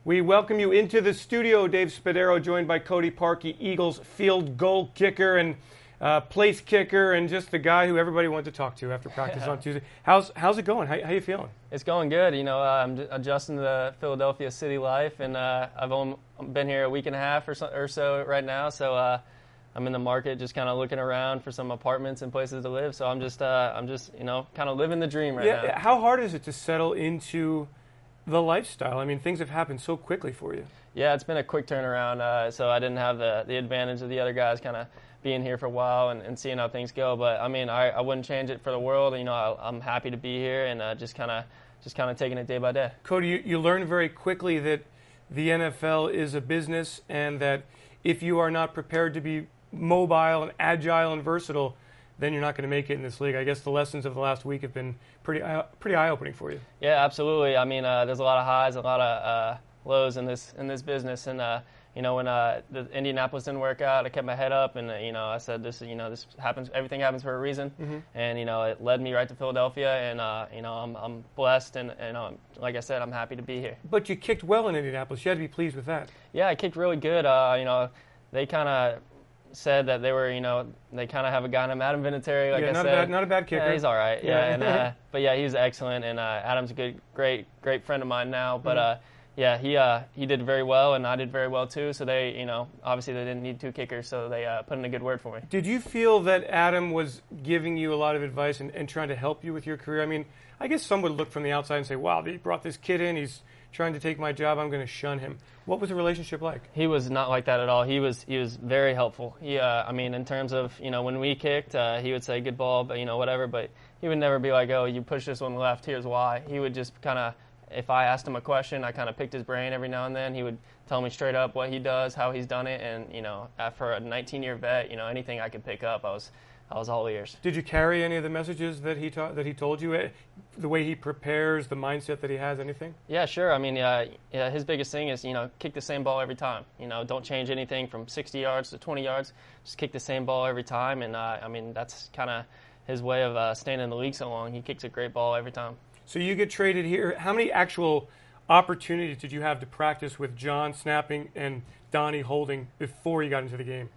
We welcome you into the studio, Dave Spadaro, joined by Cody Parkey, Eagles field goal kicker and place kicker, and just the guy who everybody wanted to talk to after practice on Tuesday. How's it going? How you feeling? It's going good. You know, I'm adjusting to the Philadelphia city life, and I've only been here a week and a half or so right now. So I'm in the market, just kind of looking around for some apartments and places to live. So I'm just you know, kind of living the dream right now. Yeah. How hard is it to settle into the lifestyle? I mean, things have happened so quickly for you. Yeah, it's been a quick turnaround. So I didn't have the advantage of the other guys kind of being here for a while and seeing how things go. But I mean, I wouldn't change it for the world. You know, I'm happy to be here and just kind of taking it day by day. Cody, you learned very quickly that the NFL is a business, and that if you are not prepared to be mobile and agile and versatile, then you're not going to make it in this league. I guess the lessons of the last week have been pretty eye-opening for you. Yeah, absolutely. I mean, there's a lot of highs, a lot of lows in this business, and you know, when the Indianapolis didn't work out, I kept my head up, and you know, I said, this happens. Everything happens for a reason, and you know, it led me right to Philadelphia, and you know, I'm blessed, and like I said, I'm happy to be here. But you kicked well in Indianapolis. You had to be pleased with that. Yeah, I kicked really good. You know, they kind of said that they were, you know, they kind of have a guy named Adam Vinatieri, like I said. Not a bad kicker. Yeah, he's all right. Yeah, and but yeah, he's excellent, and Adam's a great friend of mine now. But yeah, he did very well, and I did very well too. So they, you know, obviously they didn't need two kickers, so they put in a good word for me. Did you feel that Adam was giving you a lot of advice and trying to help you with your career? I mean, I guess some would look from the outside and say, wow, they brought this kid in, he's trying to take my job, I'm going to shun him. What was the relationship like? He was not like that at all. He was very helpful. I mean, in terms of, you know, when we kicked, he would say, good ball, but, you know, whatever. But he would never be like, oh, you push this one left, here's why. He would just kind of, if I asked him a question, I kind of picked his brain every now and then. He would tell me straight up what he does, how he's done it. And, you know, for a 19-year vet, you know, anything I could pick up, I was all ears. Did you carry any of the messages that he told you, the way he prepares, the mindset that he has, anything? Yeah, sure. I mean, his biggest thing is, you know, kick the same ball every time. You know, don't change anything from 60 yards to 20 yards. Just kick the same ball every time. And, I mean, that's kind of his way of staying in the league so long. He kicks a great ball every time. So you get traded here. How many actual opportunities did you have to practice with John snapping and Donnie holding before you got into the game?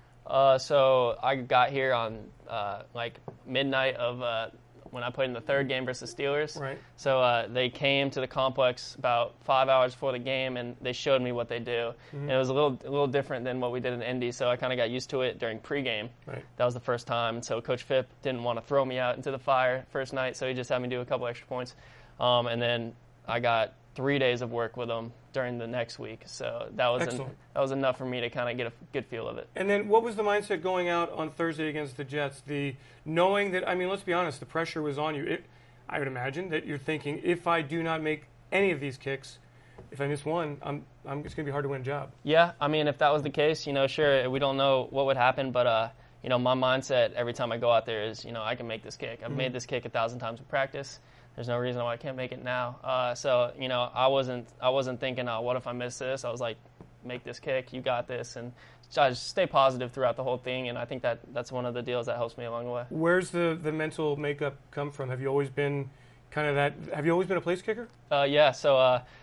So I got here on like midnight of when I played in the third game versus Steelers. Right. So they came to the complex about 5 hours before the game, and they showed me what they do. And it was a little different than what we did in Indy, so I kind of got used to it during pregame. Right. That was the first time. And so Coach Phipp didn't want to throw me out into the fire first night, so he just had me do a couple extra points. And then I got 3 days of work with him during the next week. So that was enough for me to kind of get a good feel of it. And then what was the mindset going out on Thursday against the Jets? The knowing that, I mean, let's be honest, the pressure was on you. I would imagine that you're thinking, if I do not make any of these kicks, if I miss one, it's going to be hard to win a job. Yeah, I mean, if that was the case, you know, sure, we don't know what would happen, but you know, my mindset every time I go out there is, you know, I can make this kick. I've made this kick 1,000 times in practice. There's no reason why I can't make it now. So, you know, I wasn't thinking, oh, what if I miss this? I was like, make this kick, you got this, and just stay positive throughout the whole thing. And I think that's one of the deals that helps me along the way. Where's the mental makeup come from? Have you always been kind of that? Have you always been a place kicker? Yeah. So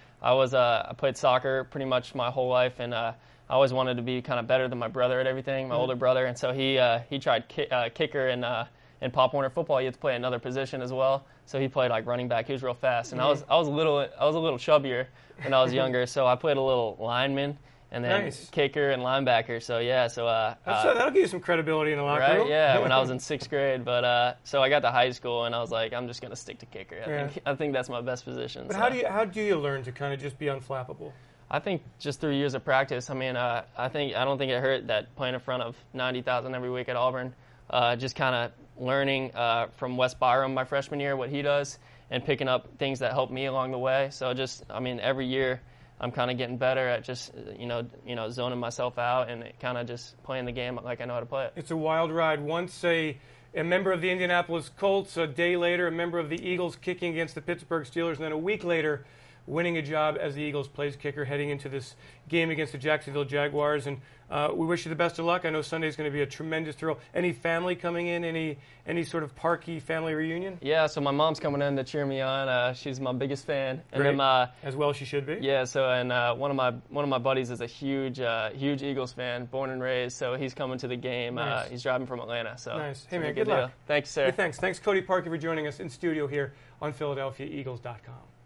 I played soccer pretty much my whole life, and I always wanted to be kind of better than my brother at everything, my older brother. And so he tried kicker and in Pop Warner football, you had to play another position as well. So he played like running back. He was real fast, and I was a little chubbier when I was younger. So I played a little lineman, and then kicker and linebacker. So yeah, that'll give you some credibility in the locker room. Yeah, when I was in 6th grade. But so I got to high school, and I was like, I'm just gonna stick to kicker. I think that's my best position. But how do you learn to kind of just be unflappable? I think just through years of practice. I mean, I don't think it hurt that playing in front of 90,000 every week at Auburn. Just kind of learning from Wes Byram my freshman year, what he does, and picking up things that help me along the way. So every year I'm kind of getting better at just, you know, zoning myself out and kind of just playing the game like I know how to play it. It's a wild ride. Once a member of the Indianapolis Colts, a day later a member of the Eagles kicking against the Pittsburgh Steelers, and then a week later winning a job as the Eagles place kicker heading into this game against the Jacksonville Jaguars. And we wish you the best of luck. I know Sunday's going to be a tremendous thrill. Any family coming in? Any sort of Parkey family reunion? Yeah, so my mom's coming in to cheer me on. She's my biggest fan. And Great. then As well she should be. yeah, so and one of my buddies is a huge Eagles fan, born and raised. So he's coming to the game. Nice. He's driving from Atlanta. So Nice. Hey it's man, a good deal. luck. Thank you, sir. Hey, thanks. Thanks Cody Parkey for joining us in studio here on PhiladelphiaEagles.com.